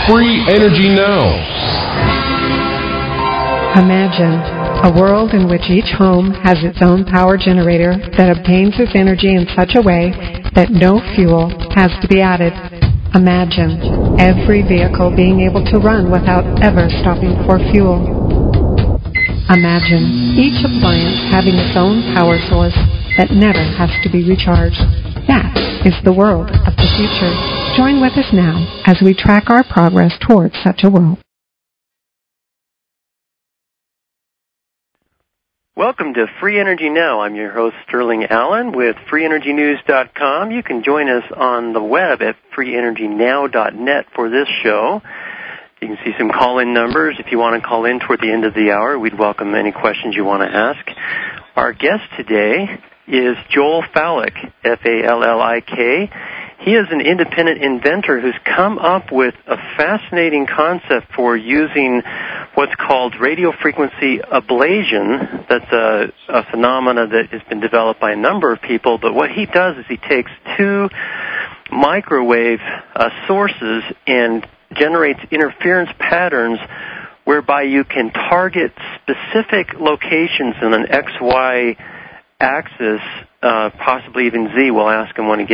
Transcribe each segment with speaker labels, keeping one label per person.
Speaker 1: Free Energy Now.
Speaker 2: Imagine a world in which each home has its own power generator that obtains its energy in such a way that no fuel has to be added. Imagine every vehicle being able to run without ever stopping for fuel. Imagine each appliance having its own power source that never has to be recharged. That is the world of the future. Join with us now as we track our progress towards such a world.
Speaker 3: Welcome to Free Energy Now. I'm your host, Sterling Allen, with freeenergynews.com. You can join us on the web at freeenergynow.net for this show. You can see some call-in numbers. If you want to call in toward the end of the hour, we'd welcome any questions you want to ask. Our guest today is Joel Fallick, F-A-L-L-I-K. He is an independent inventor who's come up with a fascinating concept for using what's called radio frequency ablation. That's a phenomena that has been developed by a number of people, but what he does is he takes two microwave sources and generates interference patterns whereby you can target specific locations in an XY axis, possibly even Z. We'll ask him when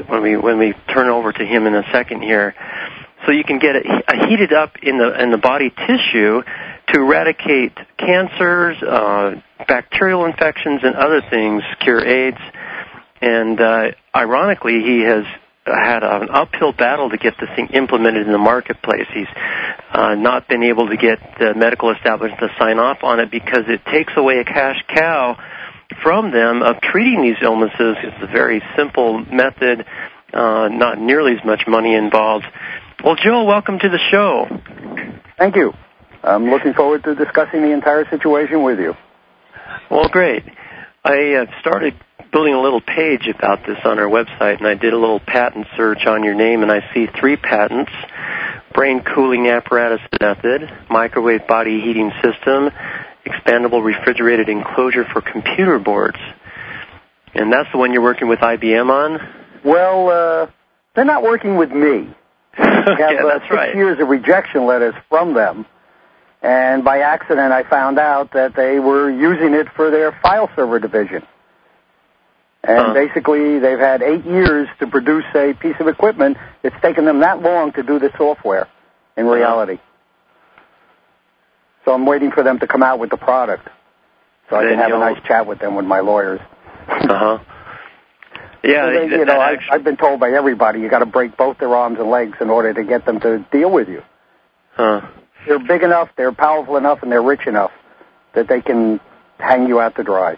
Speaker 3: we turn over to him in a second here. So you can get it heated up in the body tissue to eradicate cancers, bacterial infections, and other things, cure AIDS. And ironically, he has had an uphill battle to get this thing implemented in the marketplace. He's not been able to get the medical establishment to sign off on it because it takes away a cash cow from them of treating these illnesses. It's a very simple method, not nearly as much money involved. Well, Joel, welcome to the show.
Speaker 4: Thank you. I'm looking forward to discussing the entire situation with you.
Speaker 3: Well, great. I started building a little page about this on our website, and I did a little patent search on your name, and I see 3 patents: brain cooling apparatus method, microwave body heating system, expandable refrigerated enclosure for computer boards. And that's the one you're working with IBM on?
Speaker 4: Well, they're not working with me.
Speaker 3: Yeah, that's
Speaker 4: 6 years of rejection letters from them, and by accident I found out that they were using it for their file server division. And basically they've had 8 years to produce a piece of equipment. It's taken them that long to do the software in reality. So I'm waiting for them to come out with the product so I can have a nice chat with them, with my lawyers.
Speaker 3: Yeah,
Speaker 4: so I've been told by everybody you got to break both their arms and legs in order to get them to deal with you. They're big enough, they're powerful enough, and they're rich enough that they can hang you out to dry.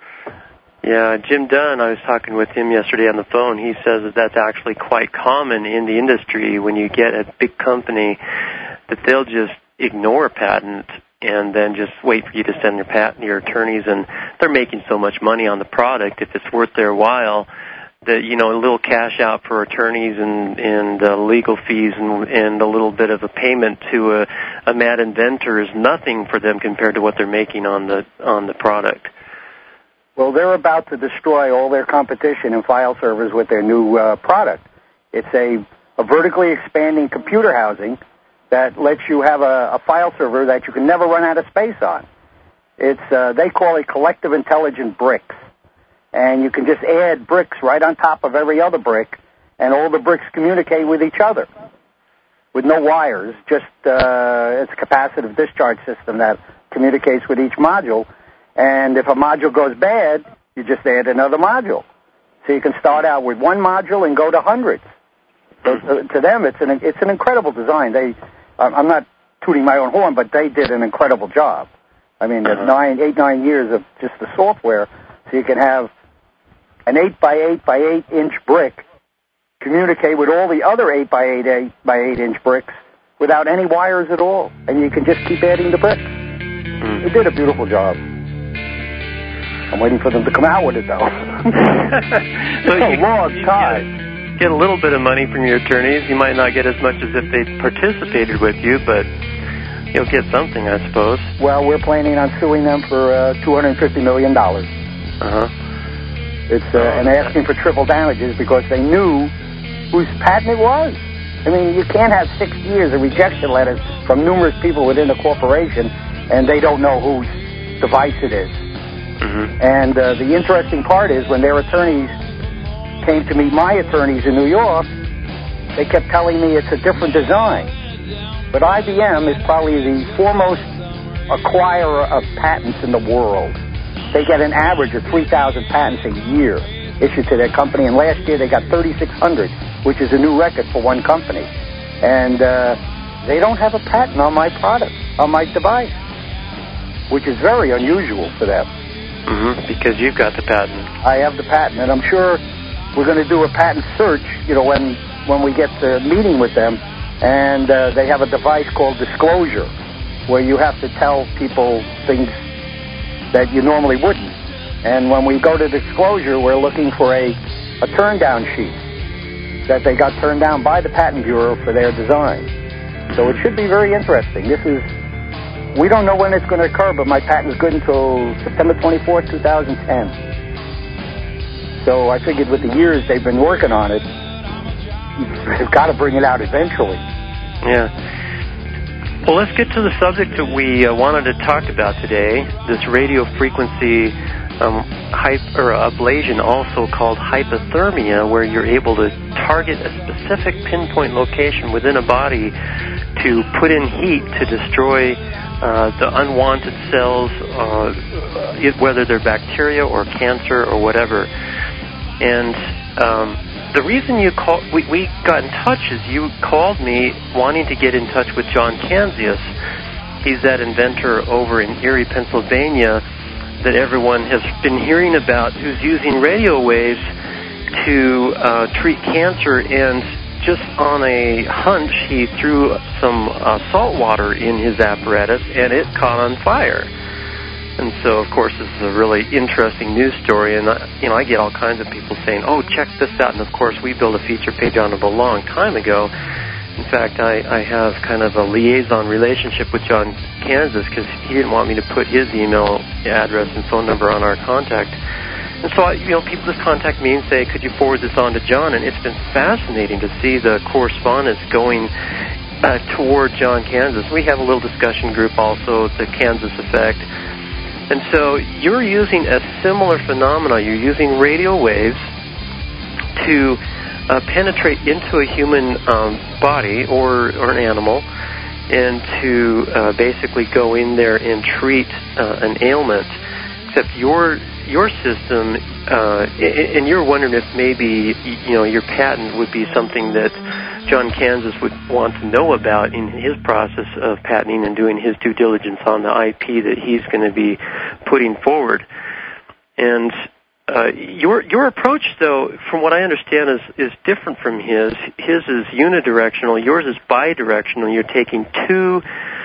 Speaker 3: Yeah, Jim Dunn, I was talking with him yesterday on the phone. He says that that's actually quite common in the industry when you get a big company that they'll just ignore a patent and then just wait for you to send your attorneys, and they're making so much money on the product, if it's worth their while, that, a little cash out for attorneys and legal fees and a little bit of a payment to a mad inventor is nothing for them compared to what they're making on the product.
Speaker 4: Well, they're about to destroy all their competition in file servers with their new product. It's a vertically expanding computer housing that lets you have a file server that you can never run out of space on. It's they call it collective intelligent bricks. And you can just add bricks right on top of every other brick, and all the bricks communicate with each other with no wires, just it's a capacitive discharge system that communicates with each module. And if a module goes bad, you just add another module. So you can start out with one module and go to hundreds. So to them, it's an incredible design. I'm not tooting my own horn, but they did an incredible job. I mean, there's 9 years of just the software, so you can have an 8 by 8 by 8 inch brick communicate with all the other 8 by 8 by 8 inch bricks without any wires at all, and you can just keep adding the bricks. They did a beautiful job. I'm waiting for them to come out with it, though. It's a long time.
Speaker 3: Get a little bit of money from your attorneys. You might not get as much as if they participated with you, but you'll get something, I suppose.
Speaker 4: Well, we're planning on suing them for $250 million. It's and asking for triple damages because they knew whose patent it was. I mean, you can't have 6 years of rejection letters from numerous people within the corporation, and they don't know whose device it is.
Speaker 3: Mm-hmm.
Speaker 4: And the interesting part is when their attorneys came to meet my attorneys in New York, they kept telling me it's a different design. But IBM is probably the foremost acquirer of patents in the world. They get an average of 3,000 patents a year issued to their company, and last year they got 3,600, which is a new record for one company. And they don't have a patent on my product, on my device, which is very unusual for them.
Speaker 3: Mm-hmm, because you've got the patent.
Speaker 4: I have the patent, and I'm sure we're going to do a patent search, when we get to meeting with them, and they have a device called Disclosure, where you have to tell people things that you normally wouldn't. And when we go to Disclosure, we're looking for a turn-down sheet that they got turned down by the Patent Bureau for their design. So it should be very interesting. We don't know when it's going to occur, but my patent is good until September 24th, 2010. So I figured with the years they've been working on it, they've got to bring it out eventually.
Speaker 3: Yeah. Well, let's get to the subject that we wanted to talk about today, this radio frequency ablation, also called hypothermia, where you're able to target a specific pinpoint location within a body to put in heat to destroy the unwanted cells, whether they're bacteria or cancer or whatever. And the reason we got in touch is you called me wanting to get in touch with John Kanzius. He's that inventor over in Erie, Pennsylvania, that everyone has been hearing about, who's using radio waves to treat cancer. And just on a hunch, he threw some salt water in his apparatus, and it caught on fire. And so, of course, this is a really interesting news story, and I get all kinds of people saying, "Oh, check this out." And of course, we built a feature page on it a long time ago. In fact, I have kind of a liaison relationship with John Kanzius because he didn't want me to put his email address and phone number on our contact. And so, people just contact me and say, "Could you forward this on to John?" And it's been fascinating to see the correspondence going toward John Kanzius. We have a little discussion group also, the Kanzius Effect. And so you're using a similar phenomena. You're using radio waves to penetrate into a human body or an animal, and to basically go in there and treat an ailment. Except your system, and you're wondering if maybe your patent would be something that John Kanzius would want to know about in his process of patenting and doing his due diligence on the IP that he's going to be putting forward. And your approach, though, from what I understand, is different from his. His is unidirectional. Yours is bidirectional. You're taking two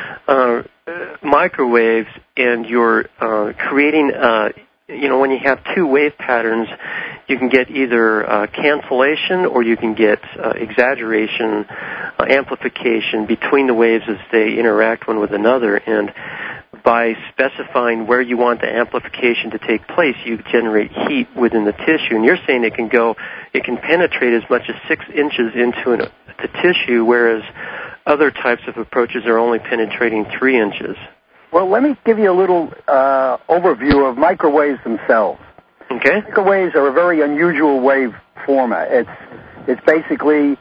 Speaker 3: microwaves, and you're creating when you have two wave patterns, you can get either cancellation or you can get exaggeration, amplification between the waves as they interact one with another. And by specifying where you want the amplification to take place, you generate heat within the tissue. And you're saying it can penetrate as much as 6 inches into the tissue, whereas other types of approaches are only penetrating 3 inches.
Speaker 4: Well, let me give you a little overview of microwaves themselves.
Speaker 3: Okay.
Speaker 4: Microwaves are a very unusual wave format. It's basically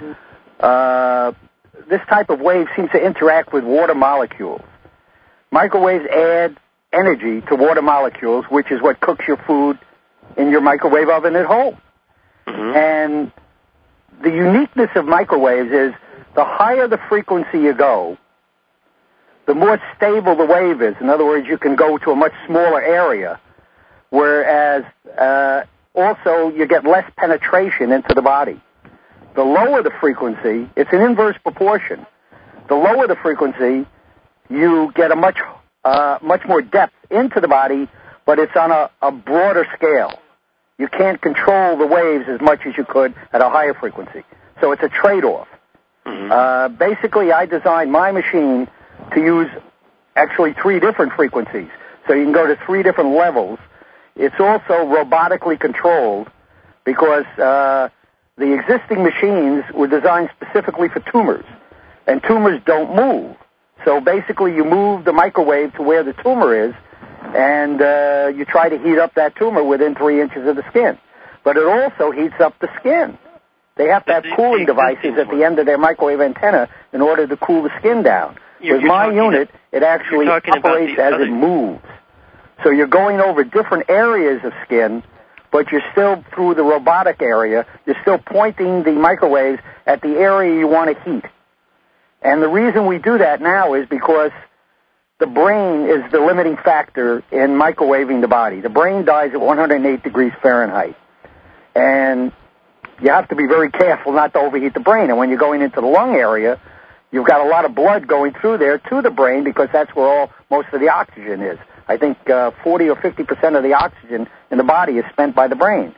Speaker 4: this type of wave seems to interact with water molecules. Microwaves add energy to water molecules, which is what cooks your food in your microwave oven at home. Mm-hmm. And the uniqueness of microwaves is the higher the frequency you go, the more stable the wave is. In other words, you can go to a much smaller area, whereas also you get less penetration into the body. The lower the frequency, it's an inverse proportion. The lower the frequency, you get a much more depth into the body, but it's on a broader scale. You can't control the waves as much as you could at a higher frequency. So it's a trade-off. Mm-hmm. Basically, I designed my machine to use actually 3 different frequencies. So you can go to 3 different levels. It's also robotically controlled because the existing machines were designed specifically for tumors, and tumors don't move. So basically you move the microwave to where the tumor is, and you try to heat up that tumor within 3 inches of the skin. But it also heats up the skin. They have to have cooling devices at the end of their microwave antenna in order to cool the skin down. With my unit, it actually operates as it moves. So you're going over different areas of skin, but you're still, through the robotic area, you're still pointing the microwaves at the area you want to heat. And the reason we do that now is because the brain is the limiting factor in microwaving the body. The brain dies at 108 degrees Fahrenheit. And you have to be very careful not to overheat the brain. And when you're going into the lung area, you've got a lot of blood going through there to the brain because that's where most of the oxygen is. I think 40 or 50% of the oxygen in the body is spent by the brain.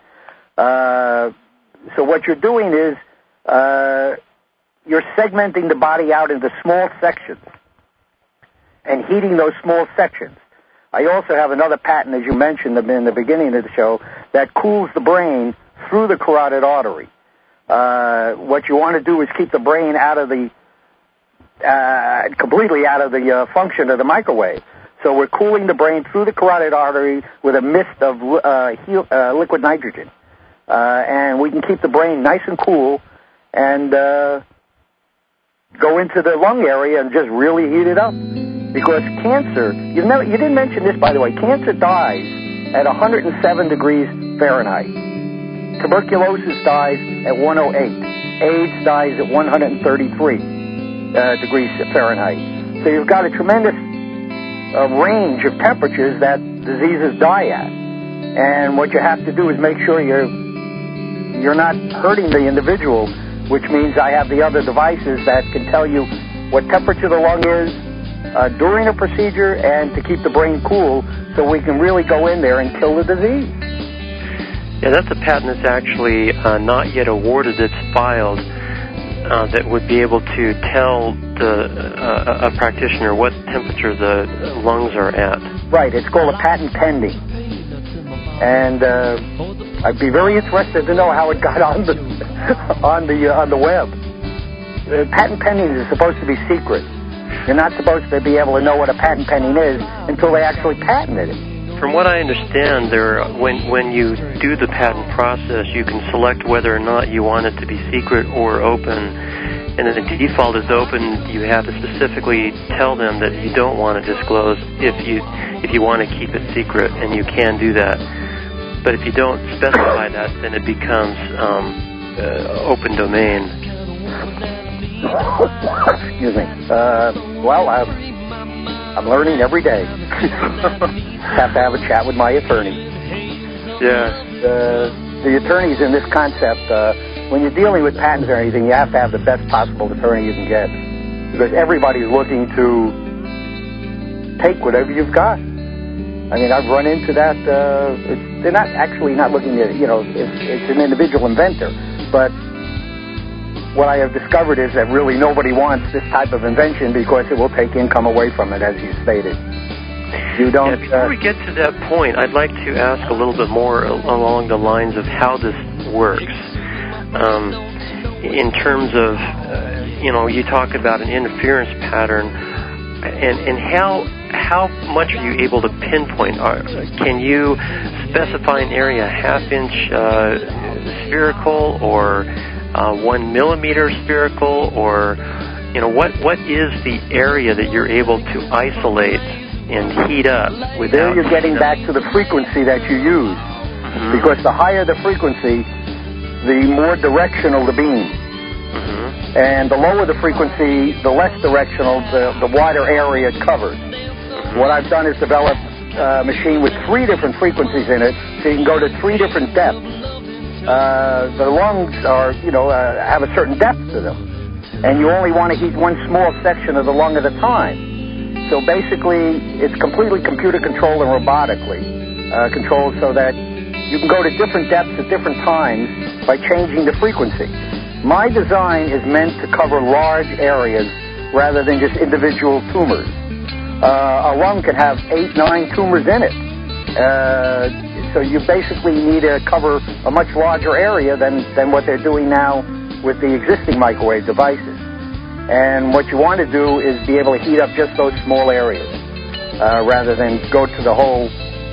Speaker 4: So what you're doing is you're segmenting the body out into small sections and heating those small sections. I also have another patent, as you mentioned in the beginning of the show, that cools the brain through the carotid artery. What you want to do is keep the brain out of the completely out of the function of the microwave. So we're cooling the brain through the carotid artery with a mist of liquid nitrogen. And we can keep the brain nice and cool and go into the lung area and just really heat it up. Because cancer, you didn't mention this, by the way, cancer dies at 107 degrees Fahrenheit. Tuberculosis dies at 108. AIDS dies at 133 degrees Fahrenheit. So you've got a tremendous range of temperatures that diseases die at. And what you have to do is make sure you're not hurting the individual, which means I have the other devices that can tell you what temperature the lung is during a procedure and to keep the brain cool so we can really go in there and kill the disease.
Speaker 3: Yeah, that's a patent that's actually not yet awarded, that's filed, that would be able to tell a practitioner what temperature the lungs are at. Right,
Speaker 4: it's called a patent pending. And I'd be very interested to know how it got on the web. Patent pending is supposed to be secret. You're not supposed to be able to know what a patent pending is until they actually patented it.
Speaker 3: From what I understand, when you do the patent process, you can select whether or not you want it to be secret or open. And if the default is open, you have to specifically tell them that you don't want to disclose if you want to keep it secret, and you can do that. But if you don't specify that, then it becomes open domain.
Speaker 4: Excuse me. Well, I'm learning every day. Have to have a chat with my attorney.
Speaker 3: Yeah.
Speaker 4: The attorneys in this concept, when you're dealing with patents or anything, you have to have the best possible attorney you can get, because everybody's looking to take whatever you've got. I mean, I've run into that. They're not looking at, it's an individual inventor, but what I have discovered is that really nobody wants this type of invention because it will take income away from it, as you stated. You don't.
Speaker 3: Before we get to that point, I'd like to ask a little bit more along the lines of how this works. In terms of, you talk about an interference pattern, and how much are you able to pinpoint? Can you specify an area, half-inch spherical, or 1 millimeter spherical, or what is the area that you're able to isolate and heat up without?
Speaker 4: There you're getting back to the frequency that you use, because the higher the frequency, the more directional the beam, and the lower the frequency, the less directional, the wider area it covers. What I've done is develop a machine with 3 different frequencies in it, so you can go to 3 different depths. The lungs are, have a certain depth to them, and you only want to heat one small section of the lung at a time. So basically, it's completely computer controlled and robotically controlled, so that you can go to different depths at different times by changing the frequency. My design is meant to cover large areas rather than just individual tumors. A lung can have 8, 9 tumors in it. So you basically need to cover a much larger area than what they're doing now with the existing microwave devices. And what you want to do is be able to heat up just those small areas rather than go to the whole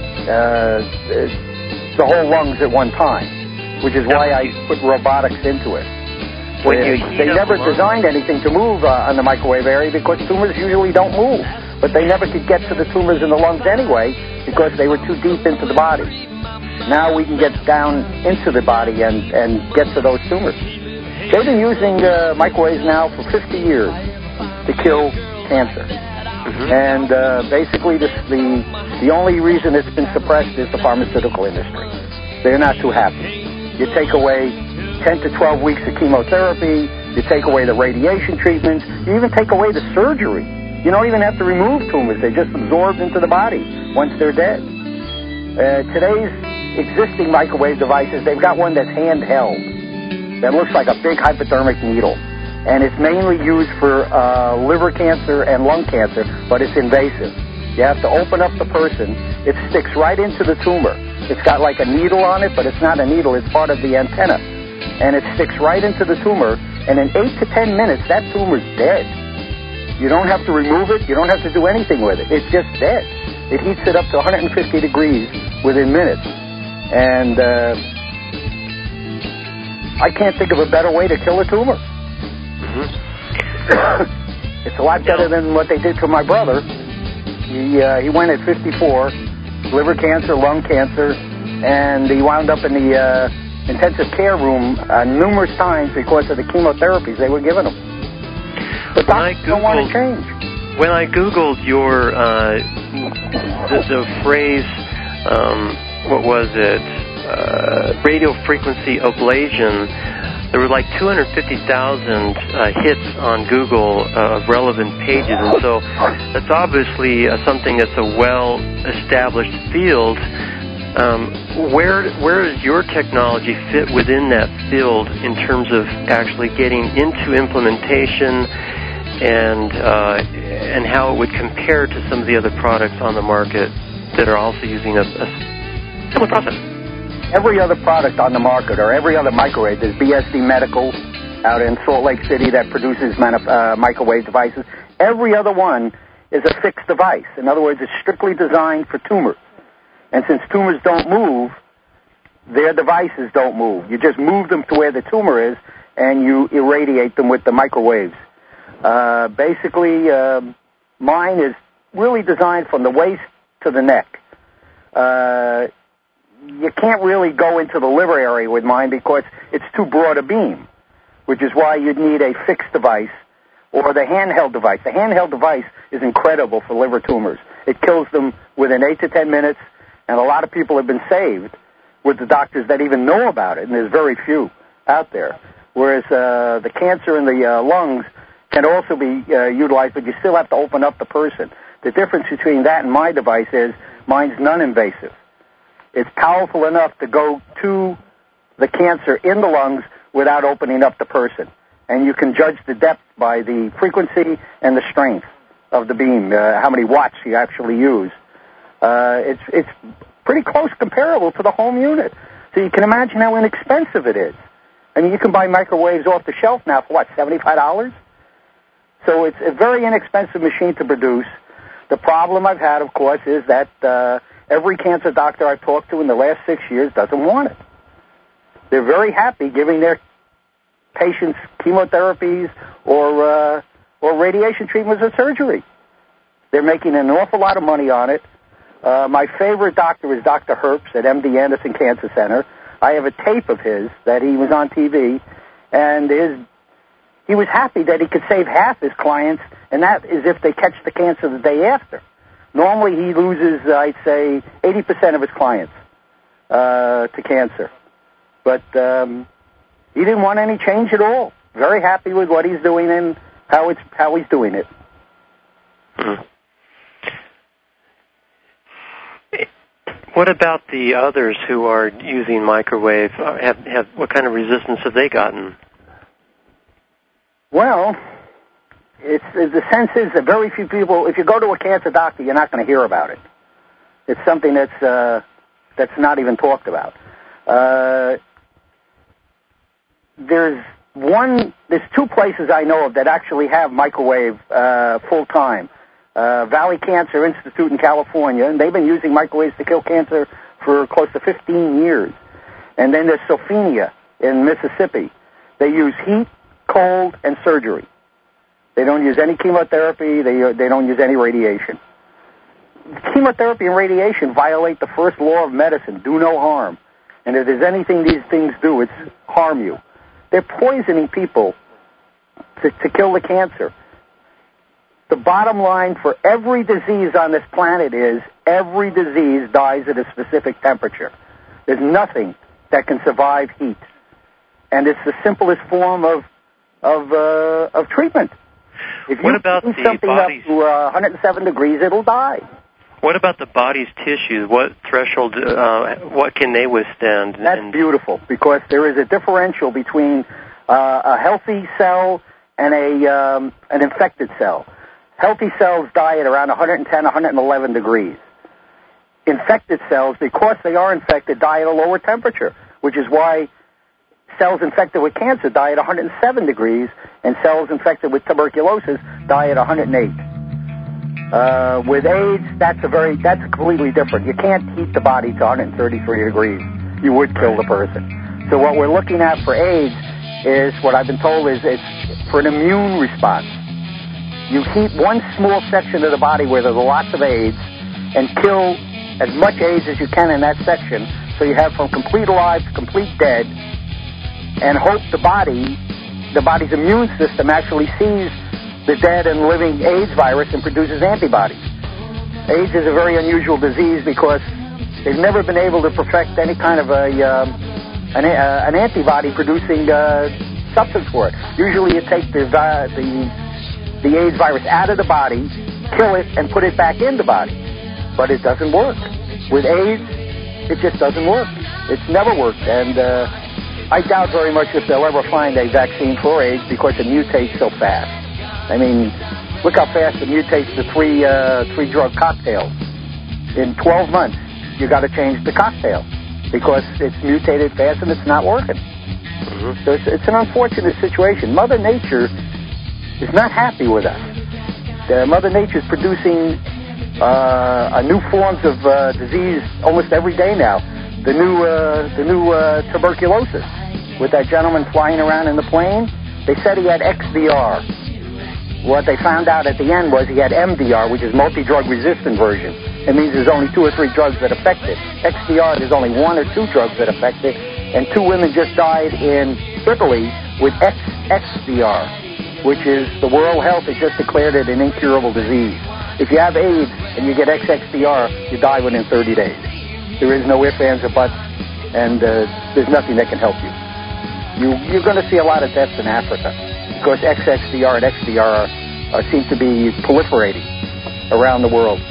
Speaker 4: lungs at one time, which is why I put robotics into it. They never designed anything to move on the microwave area because tumors usually don't move. But they never could get to the tumors in the lungs anyway because they were too deep into the body. Now we can get down into the body and get to those tumors. They've been using microwaves now for 50 years to kill cancer. And basically the only reason it's been suppressed is the pharmaceutical industry. They're not too happy. You take away 10 to 12 weeks of chemotherapy, you take away the radiation treatments, you even take away the surgery. You don't even have to remove tumors. They're just absorbed into the body once they're dead. Today's existing microwave devices, they've got one that's handheld that looks like a big hypodermic needle. And it's mainly used for liver cancer and lung cancer, but it's invasive. You have to open up the person. It sticks right into the tumor. It's got like a needle on it, but it's not a needle. It's part of the antenna. And it sticks right into the tumor, and in 8 to 10 minutes, that tumor's dead. You don't have to remove it. You don't have to do anything with it. It's just dead. It heats it up to 150 degrees within minutes. And I can't think of a better way to kill a tumor. It's a lot better than what they did to my brother. He went at 54, liver cancer, lung cancer, and he wound up in the intensive care room numerous times because of the chemotherapies they were giving him. But doctors don't want to change.
Speaker 3: When I Googled your the phrase, what was it? Radio frequency ablation. There were like 250,000 hits on Google of relevant pages, and so that's obviously something that's a well-established field. Where does your technology fit within that field in terms of actually getting into implementation and how it would compare to some of the other products on the market that are also using a similar process?
Speaker 4: Every other product on the market, or every other microwave, there's BSD Medical out in Salt Lake City that produces microwave devices. Every other one is a fixed device. In other words, it's strictly designed for tumors. And since tumors don't move, their devices don't move. You just move them to where the tumor is, and you irradiate them with the microwaves. Basically, mine is really designed from the waist to the neck. You can't really go into the liver area with mine because it's too broad a beam, which is why you'd need a fixed device or the handheld device. The handheld device is incredible for liver tumors. It kills them within 8 to 10 minutes, and a lot of people have been saved with the doctors that even know about it, and there's very few out there. Whereas the cancer in the lungs can also be utilized, but you still have to open up the person. The difference between that and my device is mine's non-invasive. It's powerful enough to go to the cancer in the lungs without opening up the person. And you can judge the depth by the frequency and the strength of the beam, how many watts you actually use. It's pretty close comparable to the home unit. So you can imagine how inexpensive it is. I mean, you can buy microwaves off the shelf now for, $75? So it's a very inexpensive machine to produce. The problem I've had, of course, is that every cancer doctor I've talked to in the last 6 years doesn't want it. They're very happy giving their patients chemotherapies or radiation treatments or surgery. They're making an awful lot of money on it. My favorite doctor is Dr. Herbst at MD Anderson Cancer Center. I have a tape of his that he was on TV, and he was happy that he could save half his clients, and that is if they catch the cancer the day after. Normally he loses, I'd say, 80% of his clients to cancer. But he didn't want any change at all. Very happy with what he's doing and how he's doing it.
Speaker 3: Hmm. What about the others who are using microwave? What kind of resistance have they gotten?
Speaker 4: Well, the sense is that very few people, if you go to a cancer doctor, you're not going to hear about it. It's something that's that's not even talked about. There's two places I know of that actually have microwave full time. Valley Cancer Institute in California, and they've been using microwaves to kill cancer for close to 15 years. And then there's Sophenia in Mississippi. They use heat, cold, and surgery. They don't use any chemotherapy. They don't use any radiation. Chemotherapy and radiation violate the first law of medicine, do no harm. And if there's anything these things do, it's harm you. They're poisoning people to kill the cancer. The bottom line for every disease on this planet is every disease dies at a specific temperature. There's nothing that can survive heat. And it's the simplest form of treatment. If you heat something up to 107 degrees, it'll die.
Speaker 3: What about the body's tissues? What threshold, what can they withstand?
Speaker 4: That's beautiful, because there is a differential between a healthy cell and an infected cell. Healthy cells die at around 110, 111 degrees. Infected cells, because they are infected, die at a lower temperature, which is why cells infected with cancer die at 107 degrees, and cells infected with tuberculosis die at 108. With AIDS, that's completely different. You can't heat the body to 133 degrees. You would kill the person. So what we're looking at for AIDS is, what I've been told is, it's for an immune response. You heat one small section of the body where there's lots of AIDS and kill as much AIDS as you can in that section, so you have from complete alive to complete dead, and hope the body's immune system actually sees the dead and living AIDS virus and produces antibodies. AIDS is a very unusual disease because they've never been able to perfect any kind of an antibody-producing substance for it. Usually you take the AIDS virus out of the body, kill it, and put it back in the body. But it doesn't work. With AIDS, it just doesn't work. It's never worked. And I doubt very much if they'll ever find a vaccine for AIDS because it mutates so fast. I mean, look how fast it mutates the three-drug cocktail. In 12 months, you got to change the cocktail because it's mutated fast and it's not working. Mm-hmm. So it's an unfortunate situation. Mother Nature is not happy with us. Mother Nature is producing new forms of disease almost every day now. The new tuberculosis with that gentleman flying around in the plane. They said he had XDR. What they found out at the end was he had MDR, which is multi-drug resistant version. It means there's only 2 or 3 drugs that affect it. XDR, there's only 1 or 2 drugs that affect it. And 2 women just died in Italy with XDR, which is the World Health has just declared it an incurable disease. If you have AIDS and you get XDR, you die within 30 days. There is no ifs, ands, or buts, and there's nothing that can help you. You're going to see a lot of deaths in Africa because XDR and XDR seem to be proliferating around the world.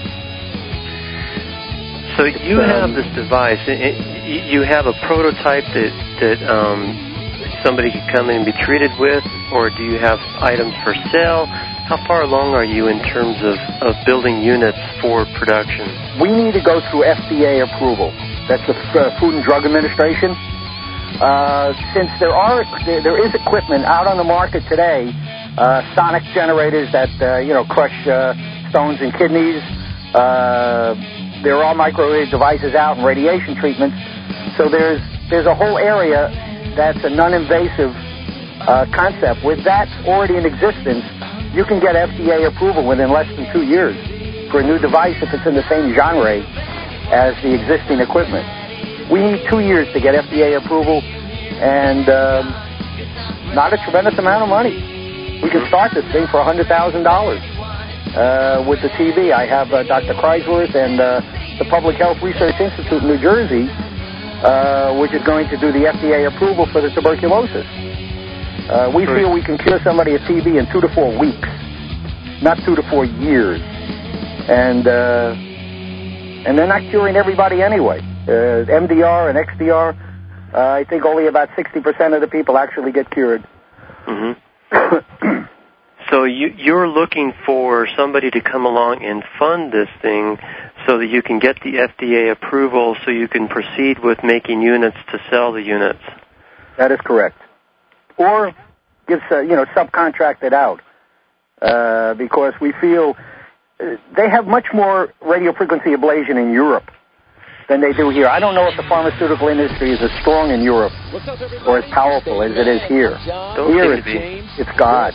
Speaker 3: So you have this device. You have a prototype that somebody could come in and be treated with, or do you have items for sale? How far along are you in terms of building units for production?
Speaker 4: We need to go through FDA approval. That's the Food and Drug Administration. Since there is equipment out on the market today, sonic generators that crush stones and kidneys. There are microwave devices out and radiation treatments. So there's a whole area that's a non-invasive concept. With that already in existence, you can get FDA approval within less than 2 years for a new device if it's in the same genre as the existing equipment. We need 2 years to get FDA approval and not a tremendous amount of money. We can start this thing for $100,000 with the TV. I have Dr. Kreisworth and the Public Health Research Institute in New Jersey, which is going to do the FDA approval for the tuberculosis. We feel we can cure somebody of TB in 2 to 4 weeks, not 2 to 4 years. And they're not curing everybody anyway. MDR and XDR, I think only about 60% of the people actually get cured.
Speaker 3: Mm-hmm. So you're looking for somebody to come along and fund this thing so that you can get the FDA approval so you can proceed with making units to sell the units.
Speaker 4: That is correct. Or subcontract it out because we feel they have much more radio frequency ablation in Europe than they do here. I don't know if the pharmaceutical industry is as strong in Europe or as powerful as it is here. Here it's God.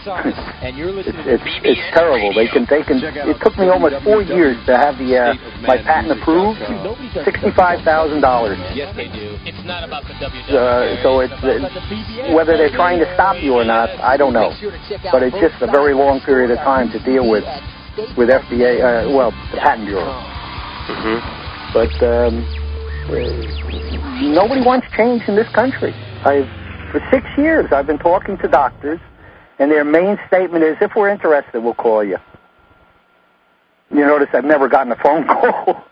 Speaker 4: It's terrible. They can. It took me almost 4 years to have my patent approved. $65,000.
Speaker 1: Yes, they do. It's not about the
Speaker 4: So it's whether they're trying to stop you or not, I don't know. But it's just a very long period of time to deal with FDA. The Patent Bureau.
Speaker 3: Mm-hmm.
Speaker 4: But nobody wants change in this country. For 6 years, I've been talking to doctors, and their main statement is, if we're interested, we'll call you. You notice I've never gotten a phone call.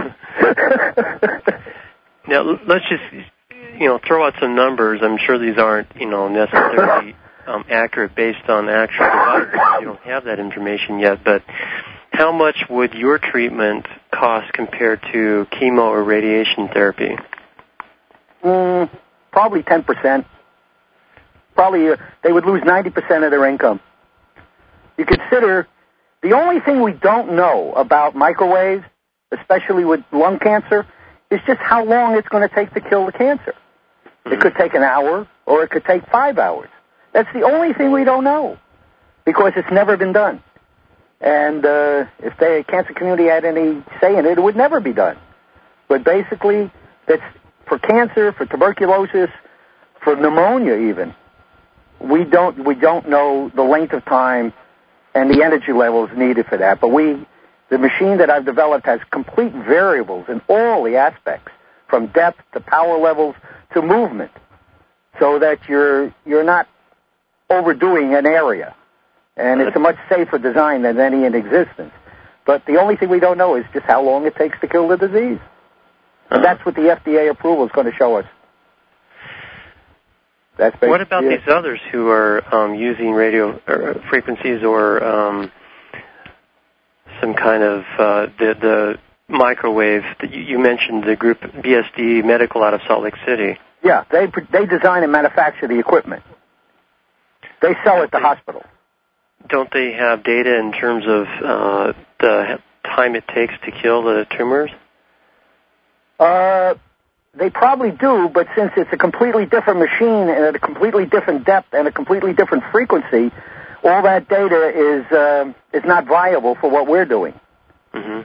Speaker 3: Now, let's just, throw out some numbers. I'm sure these aren't, necessarily accurate based on actual devices. You don't have that information yet, but how much would your treatment cost compared to chemo or radiation therapy?
Speaker 4: Probably 10%. Probably they would lose 90% of their income. You consider the only thing we don't know about microwaves, especially with lung cancer, is just how long it's going to take to kill the cancer. Mm-hmm. It could take an hour or it could take 5 hours. That's the only thing we don't know because it's never been done. And if the cancer community had any say in it, it would never be done. But basically, that's for cancer, for tuberculosis, for pneumonia even. We don't know the length of time and the energy levels needed for that. But the machine that I've developed has complete variables in all the aspects, from depth to power levels to movement, so that you're not overdoing an area. And it's a much safer design than any in existence. But the only thing we don't know is just how long it takes to kill the disease. And that's what the FDA approval is going to show us.
Speaker 3: What about these others who are using radio frequencies or some kind of the microwave? You mentioned the group BSD Medical out of Salt Lake City.
Speaker 4: Yeah, they design and manufacture the equipment. They sell it to hospitals.
Speaker 3: Don't they have data in terms of the time it takes to kill the tumors?
Speaker 4: They probably do, but since it's a completely different machine and at a completely different depth and a completely different frequency, all that data is not viable for what we're doing.
Speaker 3: Mm-hmm.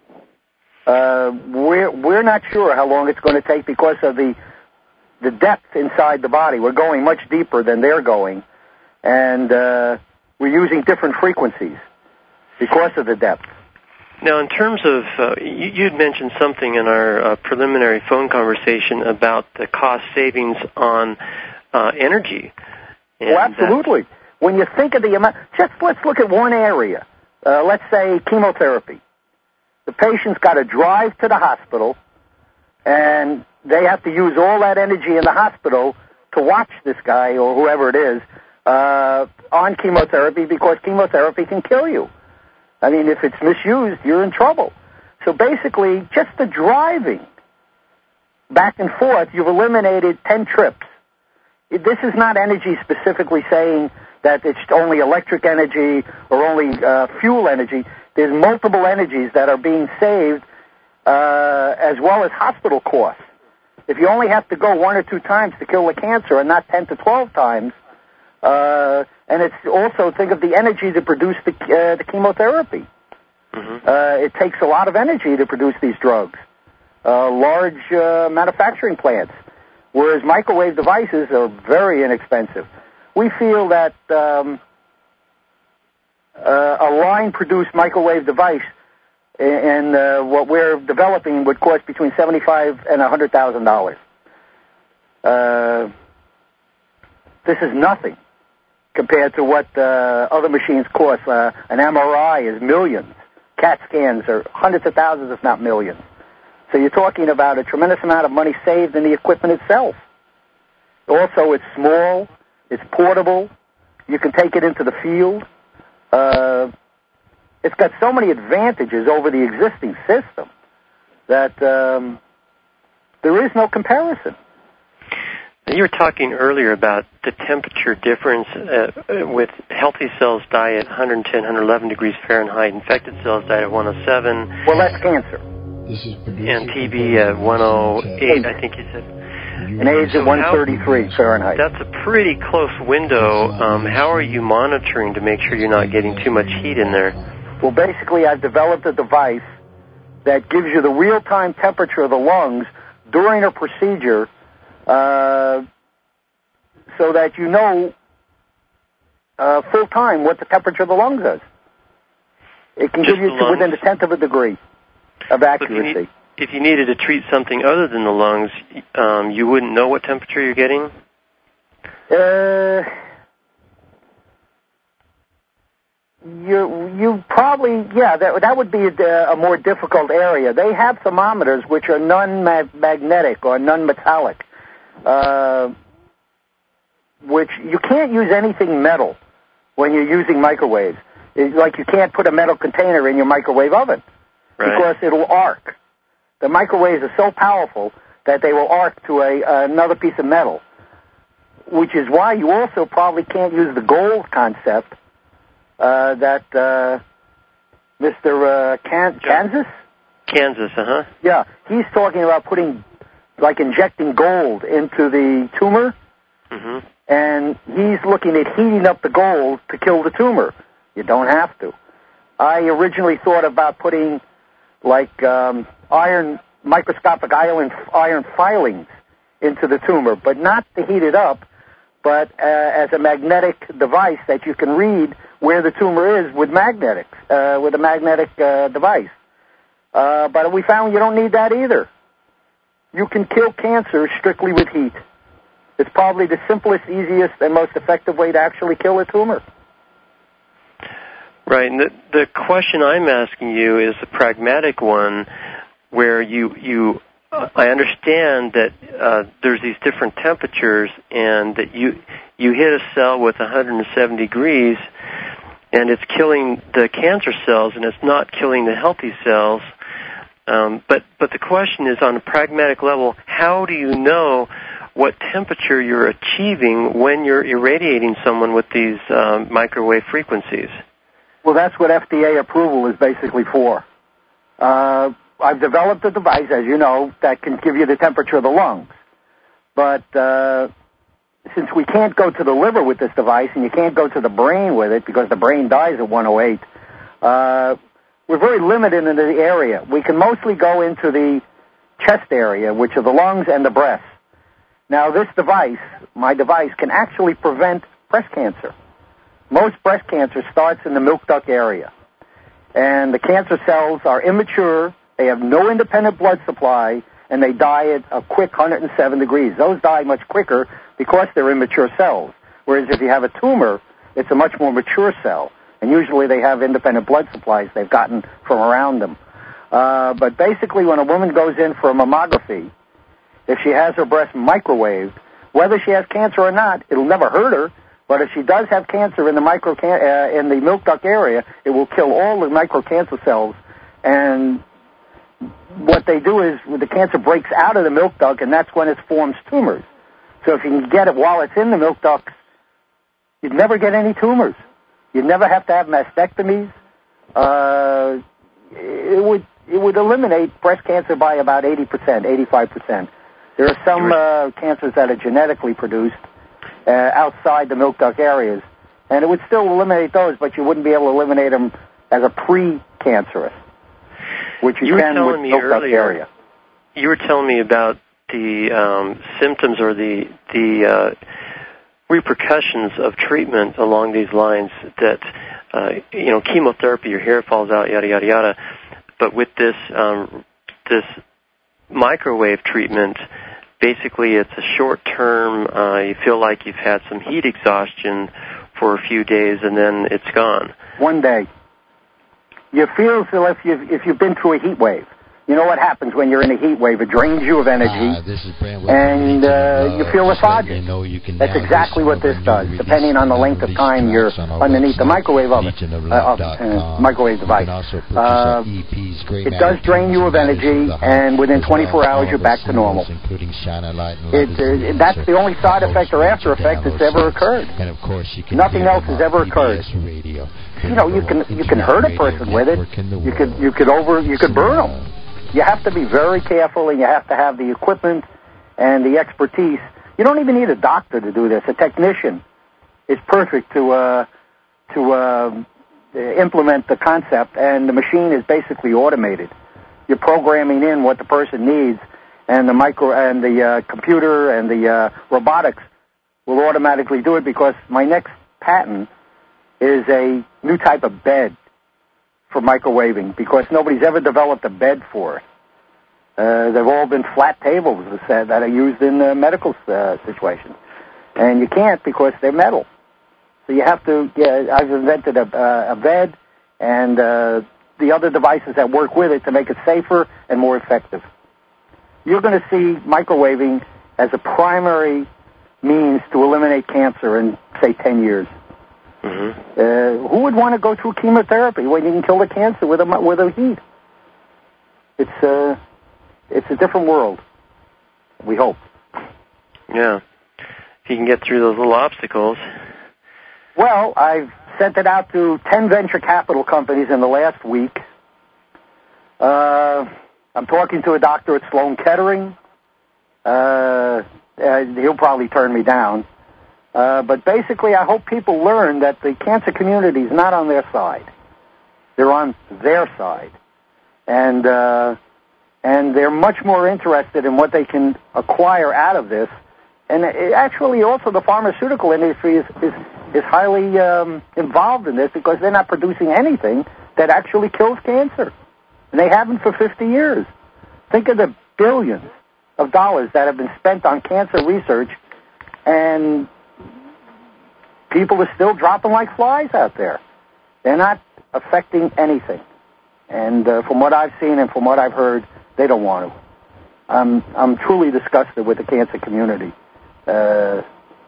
Speaker 4: We're not sure how long it's going to take because of the depth inside the body. We're going much deeper than they're going, and we're using different frequencies because of the depth.
Speaker 3: Now, in terms of, you'd mentioned something in our preliminary phone conversation about the cost savings on energy.
Speaker 4: Well, absolutely. When you think of the amount, let's look at one area. Let's say chemotherapy. The patient's got to drive to the hospital, and they have to use all that energy in the hospital to watch this guy or whoever it is on chemotherapy because chemotherapy can kill you. I mean, if it's misused, you're in trouble. So basically, just the driving back and forth, you've eliminated 10 trips. This is not energy specifically saying that it's only electric energy or only fuel energy. There's multiple energies that are being saved as well as hospital costs. If you only have to go 1 or 2 times to kill the cancer and not 10 to 12 times, and it's also, think of the energy to produce the chemotherapy. Mm-hmm. It takes a lot of energy to produce these drugs, large manufacturing plants, whereas microwave devices are very inexpensive. We feel that a line-produced microwave device and what we're developing would cost between $75,000 and $100,000. This is nothing compared to what other machines cost. An MRI is millions. CAT scans are hundreds of thousands, if not millions. So you're talking about a tremendous amount of money saved in the equipment itself. Also, it's small. It's portable. You can take it into the field. it's got so many advantages over the existing system that there is no comparison.
Speaker 3: You were talking earlier about the temperature difference with healthy cells die at 110, 111 degrees Fahrenheit, infected cells die at 107.
Speaker 4: Well, that's cancer.
Speaker 3: And TB at 108, I think you said.
Speaker 4: And AIDS at 133 Fahrenheit.
Speaker 3: That's a pretty close window. How are you monitoring to make sure you're not getting too much heat in there?
Speaker 4: Well, basically, I've developed a device that gives you the real-time temperature of the lungs during a procedure so that you know full-time what the temperature of the lungs is. It can give you to within a tenth of a degree of accuracy.
Speaker 3: If you needed to treat something other than the lungs, you wouldn't know what temperature you're getting?
Speaker 4: You probably, yeah, that would be a more difficult area. They have thermometers which are non-magnetic or non-metallic, which you can't use anything metal when you're using microwaves. It's like you can't put a metal container in your microwave oven because it'll arc. The microwaves are so powerful that they will arc to another piece of metal, which is why you also probably can't use the gold concept that Mr. Kansas?
Speaker 3: Kansas, uh-huh.
Speaker 4: Yeah, he's talking about injecting gold into the tumor, and he's looking at heating up the gold to kill the tumor. You don't have to. I originally thought about putting microscopic iron filings into the tumor, but not to heat it up, but as a magnetic device that you can read where the tumor is with a magnetic device. But we found you don't need that either. You can kill cancer strictly with heat. It's probably the simplest, easiest, and most effective way to actually kill a tumor.
Speaker 3: Right, and the question I'm asking you is the pragmatic one, where I understand that there's these different temperatures, and that you hit a cell with 107 degrees, and it's killing the cancer cells, and it's not killing the healthy cells. But the question is, on a pragmatic level, how do you know what temperature you're achieving when you're irradiating someone with these microwave frequencies?
Speaker 4: Well, that's what FDA approval is basically for. I've developed a device, as you know, that can give you the temperature of the lungs. But since we can't go to the liver with this device, and you can't go to the brain with it because the brain dies at 108, we're very limited in the area. We can mostly go into the chest area, which are the lungs and the breast. Now, this device, my device, can actually prevent breast cancer. Most breast cancer starts in the milk duct area. And the cancer cells are immature, they have no independent blood supply, and they die at a quick 107 degrees. Those die much quicker because they're immature cells. Whereas if you have a tumor, it's a much more mature cell. And usually they have independent blood supplies they've gotten from around them. But basically when a woman goes in for a mammography, if she has her breast microwaved, whether she has cancer or not, it'll never hurt her. But if she does have cancer in the in the milk duct area, it will kill all the microcancer cells. And what they do is the cancer breaks out of the milk duct, and that's when it forms tumors. So if you can get it while it's in the milk duct, you'd never get any tumors. You'd never have to have mastectomies. It would eliminate breast cancer by about 80%, 85%. There are some cancers that are genetically produced outside the milk duct areas, and it would still eliminate those, but you wouldn't be able to eliminate them as a pre-cancerous, which you can with milk duct area.
Speaker 3: You were telling me about the symptoms or the repercussions of treatment along these lines, that chemotherapy, your hair falls out, yada yada yada. But with this microwave treatment, basically it's a short term. You feel like you've had some heat exhaustion for a few days, and then it's gone.
Speaker 4: 1 day. You feel as if you've been through a heat wave. You know what happens when you're in a heat wave? It drains you of energy, and you feel lethargic. That's exactly what this does, depending on the length of time you're underneath the microwave oven, microwave device. It does drain you of energy, and within 24 hours you're back to normal. That's the only side effect or after effect that's ever occurred. Nothing else has ever occurred. You know, you can hurt a person with it. You could burn them. You have to be very careful, and you have to have the equipment and the expertise. You don't even need a doctor to do this. A technician is perfect to implement the concept, and the machine is basically automated. You're programming in what the person needs, and the computer and the robotics will automatically do it, because my next patent is a new type of bed for microwaving, because nobody's ever developed a bed for it. They've all been flat tables that are used in medical situations. And you can't, because they're metal. So you have to, I've invented a bed and the other devices that work with it to make it safer and more effective. You're going to see microwaving as a primary means to eliminate cancer in, say, 10 years. Mm-hmm. Who would want to go through chemotherapy when you can kill the cancer with a heat? It's a different world, we hope.
Speaker 3: Yeah. If you can get through those little obstacles.
Speaker 4: Well, I've sent it out to 10 venture capital companies in the last week. I'm talking to a doctor at Sloan Kettering. He'll probably turn me down. But basically, I hope people learn that the cancer community is not on their side. They're on their side. And they're much more interested in what they can acquire out of this. And actually, also, the pharmaceutical industry is highly involved in this, because they're not producing anything that actually kills cancer. And they haven't for 50 years. Think of the billions of dollars that have been spent on cancer research, and people are still dropping like flies out there. They're not affecting anything. And from what I've seen and from what I've heard, they don't want to. I'm truly disgusted with the cancer community. To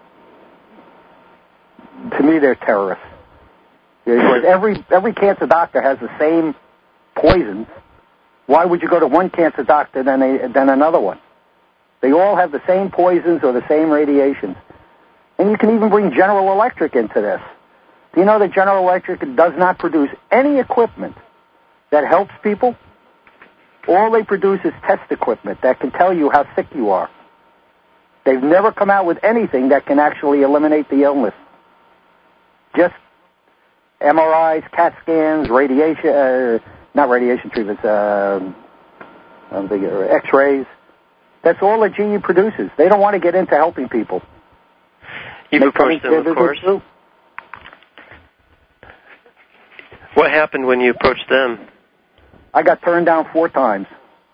Speaker 4: me, they're terrorists. Because every cancer doctor has the same poisons. Why would you go to one cancer doctor than another one? They all have the same poisons or the same radiations. And you can even bring General Electric into this. Do you know that General Electric does not produce any equipment that helps people? All they produce is test equipment that can tell you how sick you are. They've never come out with anything that can actually eliminate the illness. Just MRIs, CAT scans, radiation, not radiation treatments, X-rays. That's all that GE produces. They don't want to get into helping people.
Speaker 3: You've approached them, of course. What happened when you approached them?
Speaker 4: I got turned down 4 times.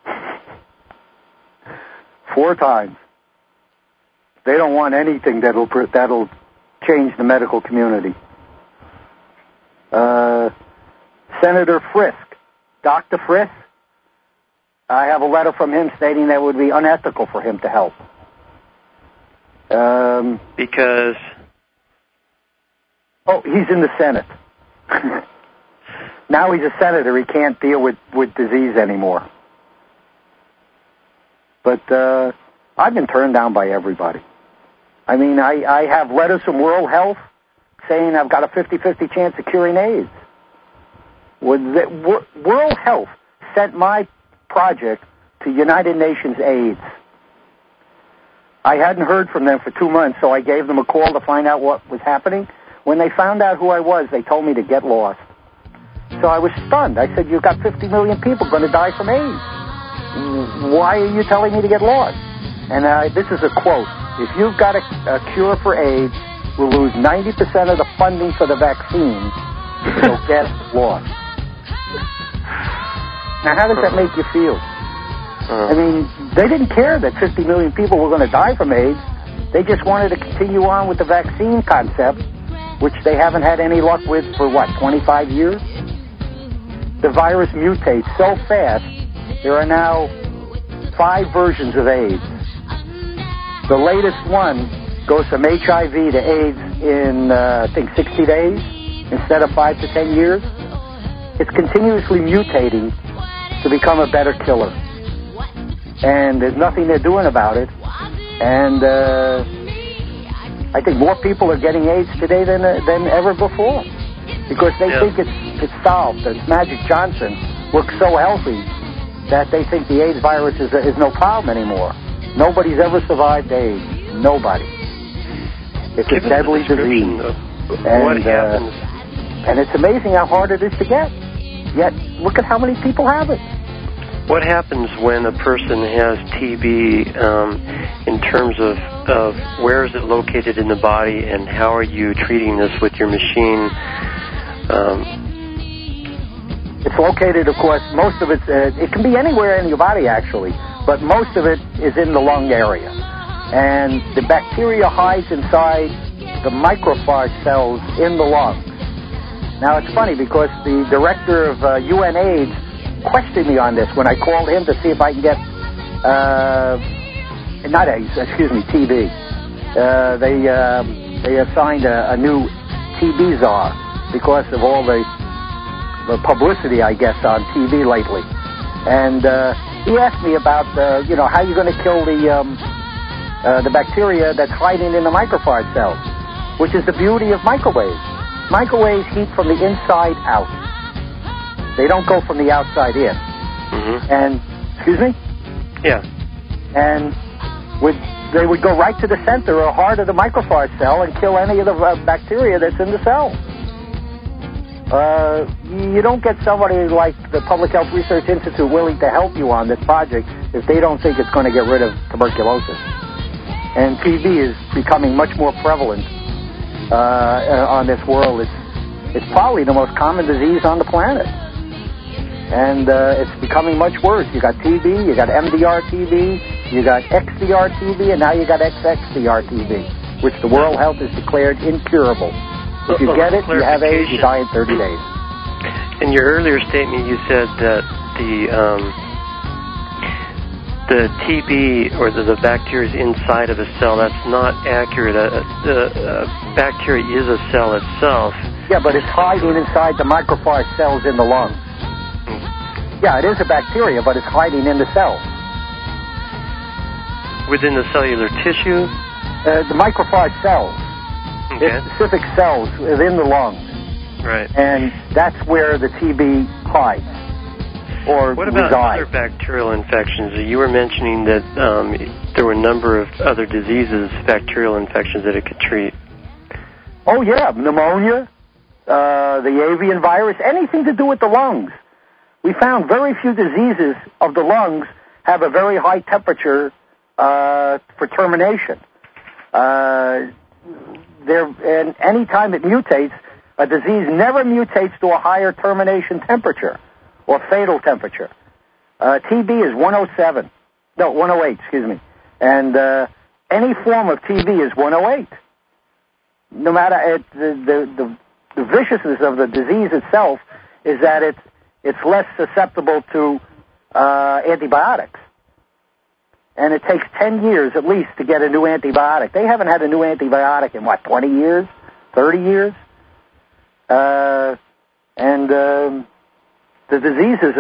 Speaker 4: 4 times. They don't want anything that'll change the medical community. Senator Frisk, Dr. Frisk, I have a letter from him stating that it would be unethical for him to help.
Speaker 3: Because?
Speaker 4: Oh, he's in the Senate. Now he's a senator. He can't deal with disease anymore. But I've been turned down by everybody. I mean, I have letters from World Health saying I've got a 50-50 chance of curing AIDS. World Health sent my project to United Nations AIDS. I hadn't heard from them for 2 months, so I gave them a call to find out what was happening. When they found out who I was, they told me to get lost. So I was stunned. I said, you've got 50 million people going to die from AIDS. Why are you telling me to get lost? And this is a quote. If you've got a cure for AIDS, we'll lose 90% of the funding for the vaccine, so get lost. Now, how does that make you feel? I mean, they didn't care that 50 million people were going to die from AIDS. They just wanted to continue on with the vaccine concept, which they haven't had any luck with for, 25 years? The virus mutates so fast there are now 5 versions of AIDS. The latest one goes from HIV to AIDS in, I think, 60 days instead of 5 to 10 years. It's continuously mutating to become a better killer. And there's nothing they're doing about it. And I think more people are getting AIDS today than ever before because they think it's solved. That Magic Johnson looks so healthy that they think the AIDS virus is no problem anymore. Nobody's ever survived AIDS. Nobody. It's a deadly disease.
Speaker 3: What happens?
Speaker 4: And it's amazing how hard it is to get. Yet, look at how many people have it.
Speaker 3: What happens when a person has TB in terms of where is it located in the body and how are you treating this with your machine?
Speaker 4: It's located, of course, most of it can be anywhere in your body, actually, but most of it is in the lung area. And the bacteria hides inside the microphage cells in the lungs. Now, it's funny because the director of UNAIDS questioned me on this when I called him to see if I can get, TB. They assigned a new TB czar because of all the publicity, I guess, on TV lately. And he asked me about, how you're going to kill the bacteria that's hiding in the microphage cells, which is the beauty of microwaves. Microwaves heat from the inside out. They don't go from the outside in. Mm-hmm. And, excuse me?
Speaker 3: Yeah.
Speaker 4: And they would go right to the center or heart of the microphage cell and kill any of the bacteria that's in the cell. You don't get somebody like the Public Health Research Institute willing to help you on this project if they don't think it's going to get rid of tuberculosis. And TB is becoming much more prevalent on this world. It's probably the most common disease on the planet. And it's becoming much worse. You got TB, you got MDR TB, you got XDR TB, and now you got XXDR TB, which the World Health has declared incurable. If you get it, you have AIDS, you die in 30 days.
Speaker 3: In your earlier statement, you said that the TB or the bacteria is inside of a cell. That's not accurate. The bacteria is a cell itself.
Speaker 4: Yeah, but it's hiding inside the microphage cells in the lungs. Yeah, it is a bacteria, but it's hiding in the cell.
Speaker 3: Within the cellular tissue?
Speaker 4: The microphage cells.
Speaker 3: Okay.
Speaker 4: It's specific cells within the lungs.
Speaker 3: Right.
Speaker 4: And that's where the TB hides or
Speaker 3: What about
Speaker 4: resides.
Speaker 3: other bacterial infections? You were mentioning that there were a number of other diseases, bacterial infections that it could treat.
Speaker 4: Oh, yeah, pneumonia, the avian virus, anything to do with the lungs. We found very few diseases of the lungs have a very high temperature for termination. And any time it mutates, a disease never mutates to a higher termination temperature or fatal temperature. TB is 108, excuse me. And any form of TB is 108. No matter the viciousness of the disease itself is that it's less susceptible to antibiotics. And it takes 10 years at least to get a new antibiotic. They haven't had a new antibiotic in, 20 years? 30 years? And the diseases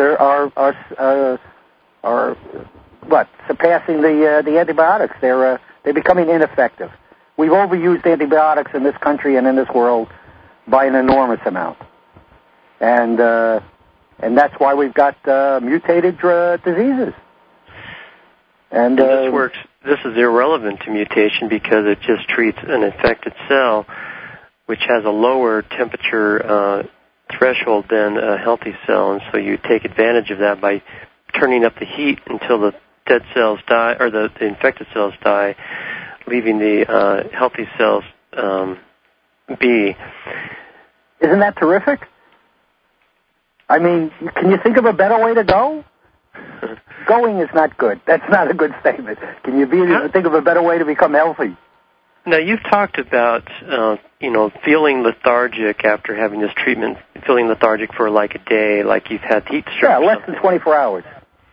Speaker 4: are surpassing the antibiotics. They're becoming ineffective. We've overused antibiotics in this country and in this world by an enormous amount. And that's why we've got mutated diseases. And
Speaker 3: this works. This is irrelevant to mutation because it just treats an infected cell, which has a lower temperature threshold than a healthy cell, and so you take advantage of that by turning up the heat until the dead cells die or the infected cells die, leaving the healthy cells be.
Speaker 4: Isn't that terrific? I mean, can you think of a better way to go? Going is not good. That's not a good statement. Can you think of a better way to become healthy?
Speaker 3: Now, you've talked about, feeling lethargic after having this treatment, feeling lethargic for like a day, like you've had heat stroke.
Speaker 4: Yeah, less than 24 hours.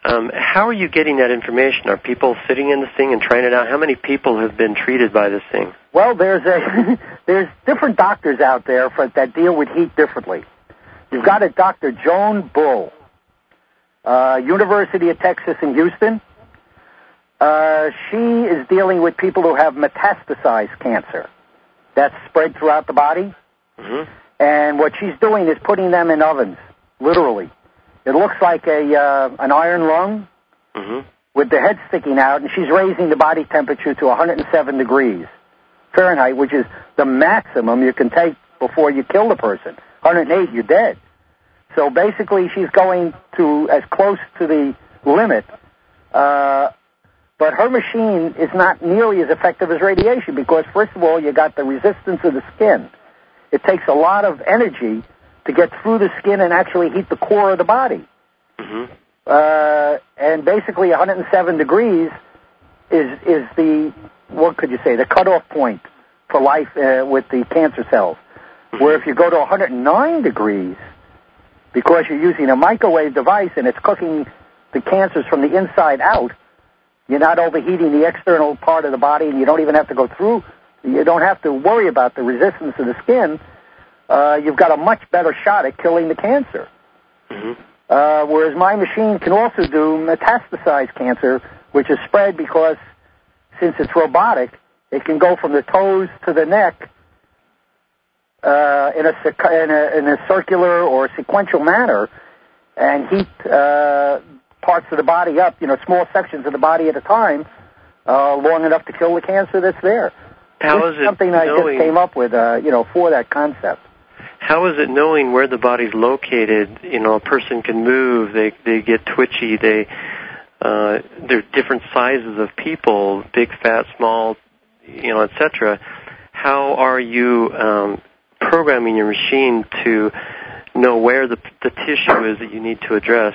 Speaker 3: How are you getting that information? Are people sitting in this thing and trying it out? How many people have been treated by this thing?
Speaker 4: Well, there's different doctors out there that deal with heat differently. You've got a Dr. Joan Bull, University of Texas in Houston. She is dealing with people who have metastasized cancer that's spread throughout the body.
Speaker 3: Mm-hmm.
Speaker 4: And what she's doing is putting them in ovens, literally. It looks like an iron lung
Speaker 3: mm-hmm.
Speaker 4: with the head sticking out, and she's raising the body temperature to 107 degrees Fahrenheit, which is the maximum you can take before you kill the person. 108, you're dead. So basically, she's going to as close to the limit, but her machine is not nearly as effective as radiation because, first of all, you got the resistance of the skin. It takes a lot of energy to get through the skin and actually heat the core of the body.
Speaker 3: Mm-hmm.
Speaker 4: And basically 107 degrees is the, what could you say, the cutoff point for life with the cancer cells. Mm-hmm. Where if you go to 109 degrees, because you're using a microwave device and it's cooking the cancers from the inside out, you're not overheating the external part of the body, and you don't even have to go through, you don't have to worry about the resistance of the skin. You've got a much better shot at killing the cancer.
Speaker 3: Mm-hmm.
Speaker 4: Whereas my machine can also do metastasized cancer, which is spread because, since it's robotic, it can go from the toes to the neck in a circular or sequential manner and heat parts of the body up, small sections of the body at a time, long enough to kill the cancer that's there.
Speaker 3: How is it
Speaker 4: something I just came up with, for that concept.
Speaker 3: How is it knowing where the body's located? A person can move, they get twitchy, there are different sizes of people, big, fat, small, etc. How are you programming your machine to know where the tissue is that you need to address?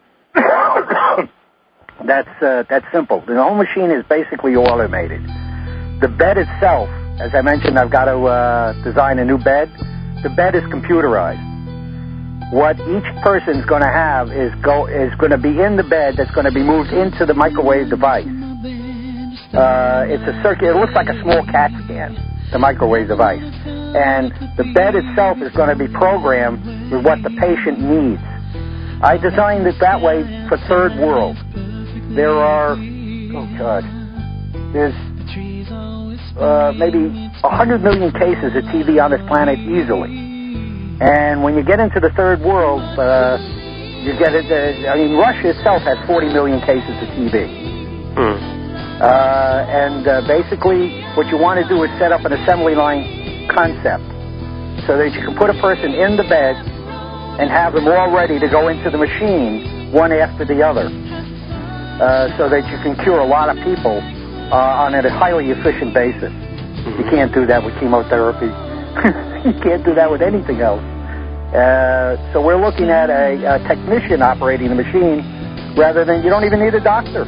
Speaker 4: That's simple. The whole machine is basically automated. The bed itself, as I mentioned, I've got to design a new bed. The bed is computerized. What each person's going to have is going to be in the bed that's going to be moved into the microwave device. It's a circuit. It looks like a small CAT scan, the microwave device. And the bed itself is going to be programmed with what the patient needs. I designed it that way for third world. There are, there's maybe 100 million cases of TB on this planet easily. And when you get into the third world, you get it. Russia itself has 40 million cases of TB. Basically, what you want to do is set up an assembly line concept so that you can put a person in the bed and have them all ready to go into the machine one after the other, so that you can cure a lot of people on a highly efficient basis. You can't do that with chemotherapy. You can't do that with anything else. So we're looking at a technician operating the machine rather than, you don't even need a doctor.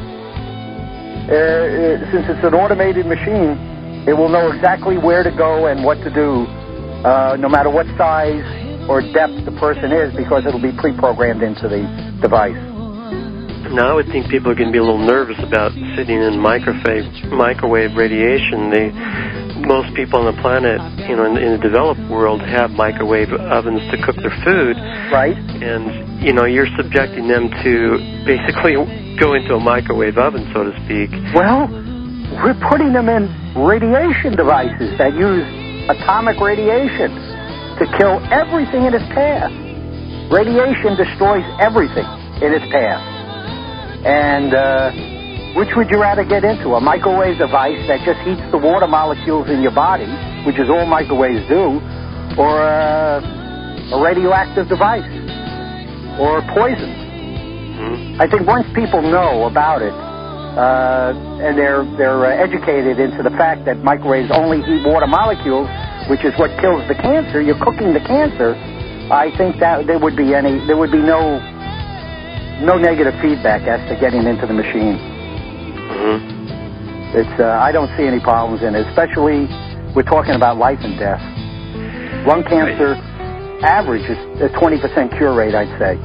Speaker 4: Since it's an automated machine, it will know exactly where to go and what to do, no matter what size or depth the person is, because it'll be pre-programmed into the device.
Speaker 3: Now, I would think people are going to be a little nervous about sitting in microwave radiation. Most people on the planet, in the developed world, have microwave ovens to cook their food.
Speaker 4: Right.
Speaker 3: And, you're subjecting them to basically go into a microwave oven, so to speak.
Speaker 4: Well, we're putting them in radiation devices that use atomic radiation to kill everything in its path. Radiation destroys everything in its path. And which would you rather get into? A microwave device that just heats the water molecules in your body, which is all microwaves do, or a radioactive device, or poison? Mm-hmm. I think once people know about it, and they're educated into the fact that microwaves only heat water molecules, which is what kills the cancer, you're cooking the cancer, I think that there would be no negative feedback as to getting into the machine. Mm-hmm. It's I don't see any problems in it, especially we're talking about life and death. Lung cancer average is a 20% cure rate, I'd say.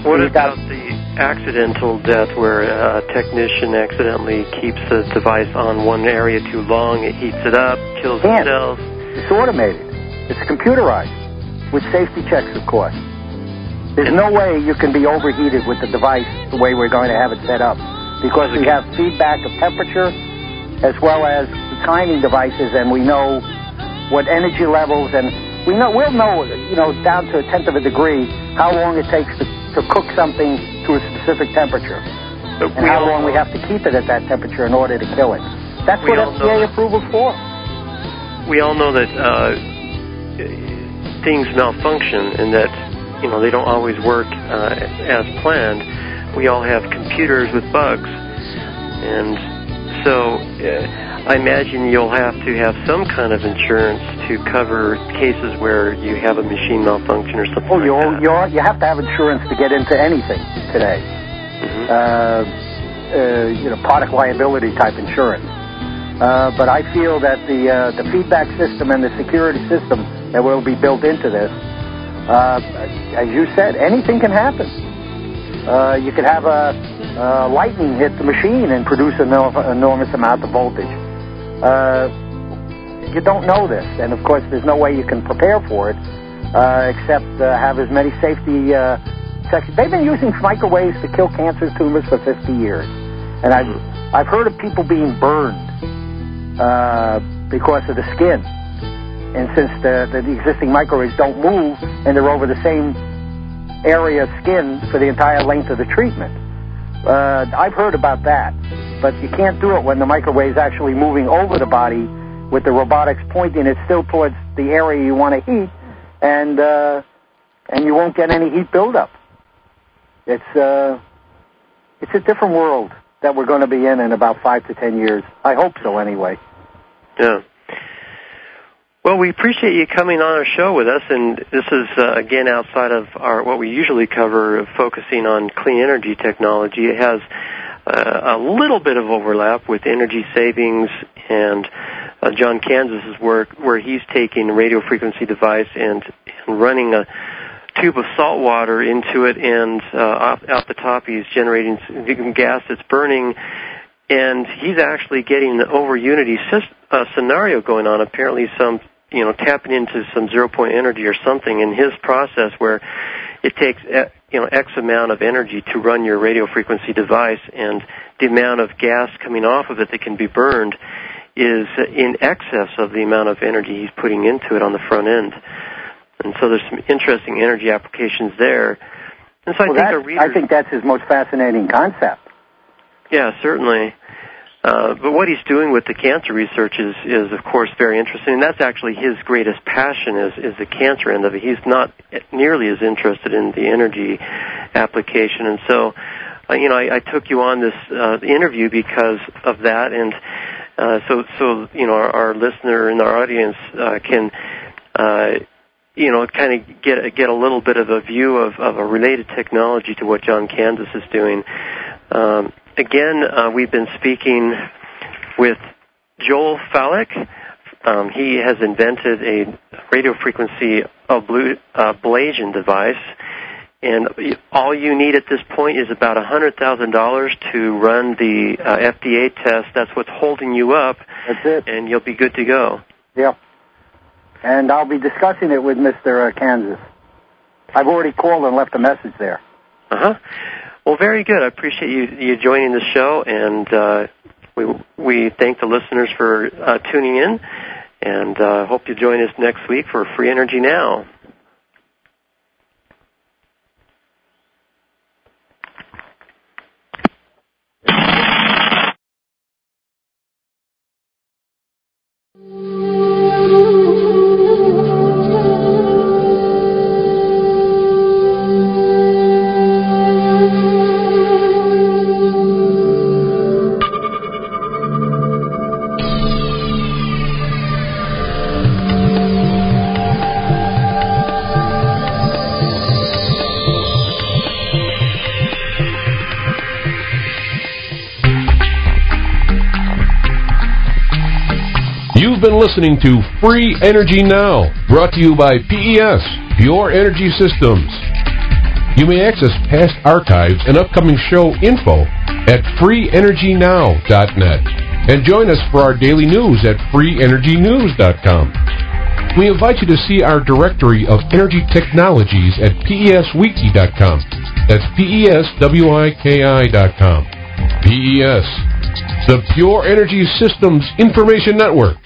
Speaker 3: What about the accidental death where a technician accidentally keeps the device on one area too long, it heats it up, kills the cells?
Speaker 4: It's automated. It's computerized with safety checks, of course. There's no way you can be overheated with the device the way we're going to have it set up, because we have feedback of temperature as well as the timing devices, and we know what energy levels, and we'll know down to a tenth of a degree how long it takes to cook something to a specific temperature, and how long we have to keep it at that temperature in order to kill it. That's what FDA approval's for.
Speaker 3: We all know that things malfunction and that they don't always work as planned. We all have computers with bugs, and so I imagine you'll have to have some kind of insurance to cover cases where you have a machine malfunction or something like that.
Speaker 4: You have to have insurance to get into anything today. Mm-hmm. Product liability type insurance. But I feel that the feedback system and the security system that will be built into this, as you said, anything can happen. You could have a lightning hit the machine and produce an enormous amount of voltage. You don't know this, and of course there's no way you can prepare for it except have as many safety sections. They've been using microwaves to kill cancer tumors for 50 years, and I've heard of people being burned because of the skin. And since the existing microwaves don't move and they're over the same area of skin for the entire length of the treatment, I've heard about that. But you can't do it when the microwave's actually moving over the body with the robotics pointing it still towards the area you want to heat, and you won't get any heat buildup. It's a different world that we're going to be in about 5 to 10 years. I hope so, anyway.
Speaker 3: Yeah. Well, we appreciate you coming on our show with us, and this is, again, outside of what we usually cover, focusing on clean energy technology. It has a little bit of overlap with energy savings and John Kansas's work, where he's taking a radio frequency device and running a tube of salt water into it, and out the top he's generating gas that's burning, and he's actually getting the over unity scenario going on. Apparently tapping into some 0-point energy or something in his process, where it takes X amount of energy to run your radio frequency device, and the amount of gas coming off of it that can be burned is in excess of the amount of energy he's putting into it on the front end. And so there's some interesting energy applications there. And so
Speaker 4: I think that's his most fascinating concept.
Speaker 3: Yeah, certainly. But what he's doing with the cancer research is of course very interesting, and that's actually his greatest passion is the cancer end of it. He's not nearly as interested in the energy application, and so I took you on this interview because of that, and so our listener and our audience can kind of get a little bit of a view of a related technology to what John Kansas is doing. Again, we've been speaking with Joel Falek. He has invented a radio frequency ablation device, and all you need at this point is about $100,000 to run the FDA test. That's what's holding you up.
Speaker 4: That's it.
Speaker 3: And you'll be good to go.
Speaker 4: Yeah. And I'll be discussing it with Mr. Kansas. I've already called and left a message there.
Speaker 3: Uh-huh. Well, very good. I appreciate you joining the show, and we thank the listeners for tuning in, and hope you join us next week for Free Energy Now.
Speaker 5: You've been listening to Free Energy Now, brought to you by PES, Pure Energy Systems. You may access past archives and upcoming show info at freeenergynow.net. And join us for our daily news at freeenergynews.com. We invite you to see our directory of energy technologies at peswiki.com. That's peswiki.com. PES, the Pure Energy Systems Information Network.